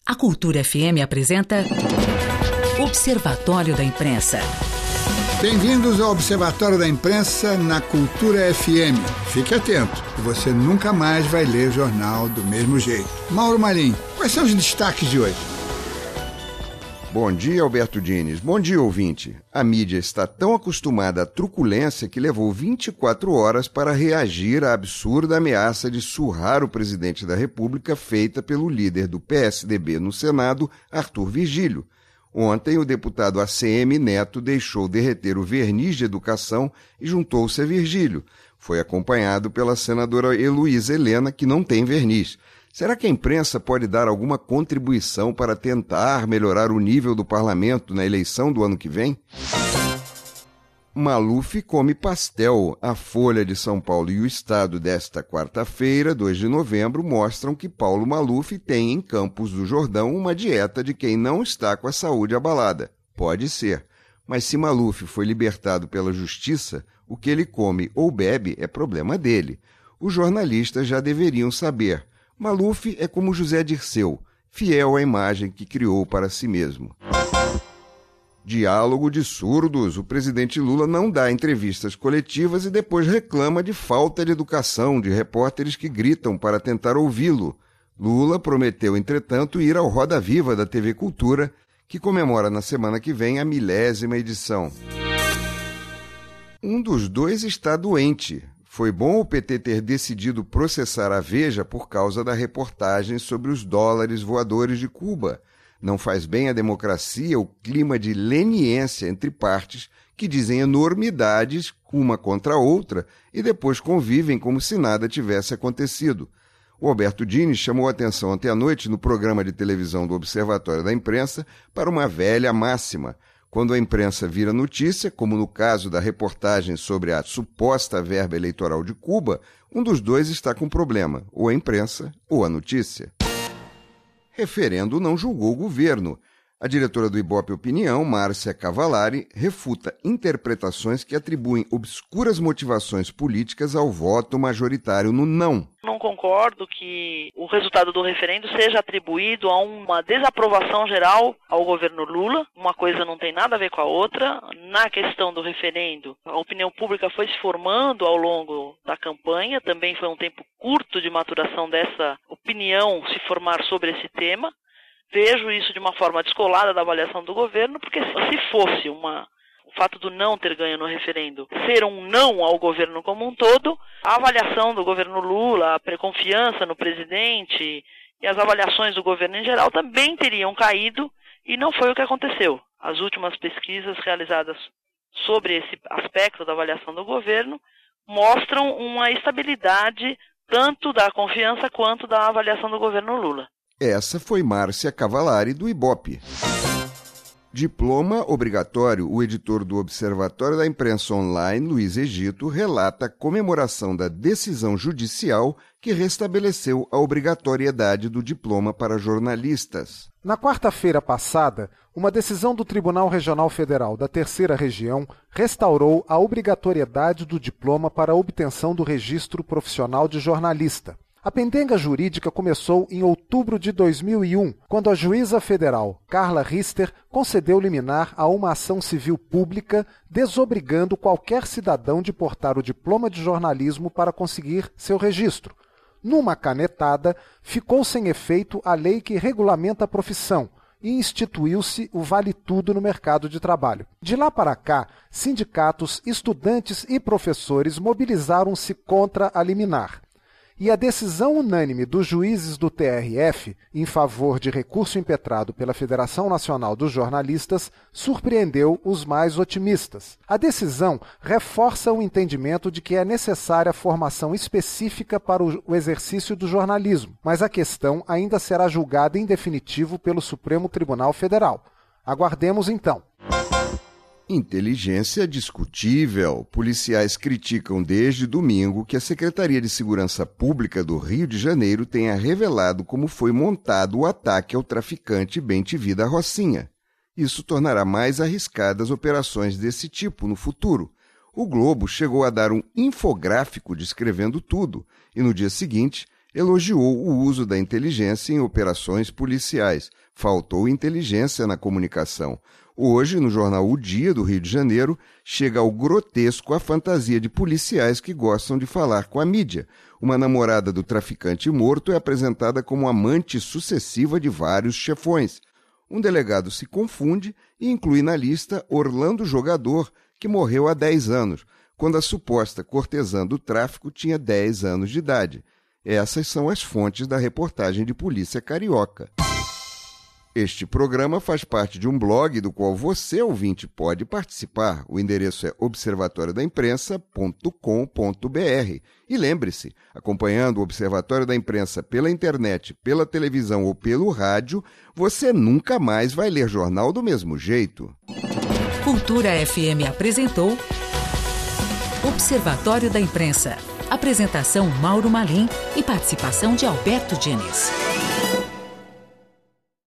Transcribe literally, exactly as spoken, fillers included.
A Cultura F M apresenta Observatório da Imprensa. Bem-vindos ao Observatório da Imprensa na Cultura F M. Fique atento, que você nunca mais vai ler jornal do mesmo jeito. Mauro Marim, quais são os destaques de hoje? Bom dia, Alberto Diniz. Bom dia, ouvinte. A mídia está tão acostumada à truculência que levou vinte e quatro horas para reagir à absurda ameaça de surrar o presidente da República feita pelo líder do P S D B no Senado, Arthur Virgílio. Ontem, o deputado A C M Neto deixou derreter o verniz de educação e juntou-se a Virgílio. Foi acompanhado pela senadora Heloísa Helena, que não tem verniz. Será que a imprensa pode dar alguma contribuição para tentar melhorar o nível do parlamento na eleição do ano que vem? Maluf come pastel. A Folha de São Paulo e o Estado desta quarta-feira, dois de novembro, mostram que Paulo Maluf tem em Campos do Jordão uma dieta de quem não está com a saúde abalada. Pode ser, mas se Maluf foi libertado pela justiça, o que ele come ou bebe é problema dele. Os jornalistas já deveriam saber. Maluf é como José Dirceu, fiel à imagem que criou para si mesmo. Diálogo de surdos. O presidente Lula não dá entrevistas coletivas e depois reclama de falta de educação de repórteres que gritam para tentar ouvi-lo. Lula prometeu, entretanto, ir ao Roda Viva da T V Cultura, que comemora na semana que vem a milésima edição. Um dos dois está doente. Foi bom o P T ter decidido processar a Veja por causa da reportagem sobre os dólares voadores de Cuba. Não faz bem à democracia o clima de leniência entre partes que dizem enormidades uma contra a outra e depois convivem como se nada tivesse acontecido. O Alberto Diniz chamou a atenção ontem à noite no programa de televisão do Observatório da Imprensa para uma velha máxima. Quando a imprensa vira notícia, como no caso da reportagem sobre a suposta verba eleitoral de Cuba, um dos dois está com problema, ou a imprensa ou a notícia. Referendo não julgou o governo. A diretora do Ibope Opinião, Márcia Cavallari, refuta interpretações que atribuem obscuras motivações políticas ao voto majoritário no não. Não concordo que o resultado do referendo seja atribuído a uma desaprovação geral ao governo Lula. Uma coisa não tem nada a ver com a outra. Na questão do referendo, a opinião pública foi se formando ao longo da campanha. Também foi um tempo curto de maturação dessa opinião se formar sobre esse tema. Vejo isso de uma forma descolada da avaliação do governo, porque se fosse uma, o fato do não ter ganho no referendo ser um não ao governo como um todo, a avaliação do governo Lula, a preconfiança no presidente e as avaliações do governo em geral também teriam caído, e não foi o que aconteceu. As últimas pesquisas realizadas sobre esse aspecto da avaliação do governo mostram uma estabilidade tanto da confiança quanto da avaliação do governo Lula. Essa foi Márcia Cavallari, do Ibope. Diploma obrigatório. O editor do Observatório da Imprensa Online, Luiz Egito, relata a comemoração da decisão judicial que restabeleceu a obrigatoriedade do diploma para jornalistas. Na quarta-feira passada, uma decisão do Tribunal Regional Federal da Terceira Região restaurou a obrigatoriedade do diploma para a obtenção do registro profissional de jornalista. A pendenga jurídica começou em outubro de dois mil e um, quando a juíza federal Carla Rister concedeu liminar a uma ação civil pública desobrigando qualquer cidadão de portar o diploma de jornalismo para conseguir seu registro. Numa canetada, ficou sem efeito a lei que regulamenta a profissão e instituiu-se o vale-tudo no mercado de trabalho. De lá para cá, sindicatos, estudantes e professores mobilizaram-se contra a liminar. E a decisão unânime dos juízes do T R F, em favor de recurso impetrado pela Federação Nacional dos Jornalistas, surpreendeu os mais otimistas. A decisão reforça o entendimento de que é necessária formação específica para o exercício do jornalismo, mas a questão ainda será julgada em definitivo pelo Supremo Tribunal Federal. Aguardemos então. Inteligência discutível. Policiais criticam desde domingo que a Secretaria de Segurança Pública do Rio de Janeiro tenha revelado como foi montado o ataque ao traficante Bem-te-vi da Rocinha. Isso tornará mais arriscadas operações desse tipo no futuro. O Globo chegou a dar um infográfico descrevendo tudo e, no dia seguinte, elogiou o uso da inteligência em operações policiais. Faltou inteligência na comunicação. Hoje, no jornal O Dia do Rio de Janeiro, chega ao grotesco a fantasia de policiais que gostam de falar com a mídia. Uma namorada do traficante morto é apresentada como amante sucessiva de vários chefões. Um delegado se confunde e inclui na lista Orlando Jogador, que morreu há dez anos, quando a suposta cortesã do tráfico tinha dez anos de idade. Essas são as fontes da reportagem de Polícia Carioca. Este programa faz parte de um blog do qual você, ouvinte, pode participar. O endereço é observatório da imprensa ponto com ponto b r. E lembre-se, acompanhando o Observatório da Imprensa pela internet, pela televisão ou pelo rádio, você nunca mais vai ler jornal do mesmo jeito. Cultura F M apresentou Observatório da Imprensa. Apresentação Mauro Malim e participação de Alberto Diniz.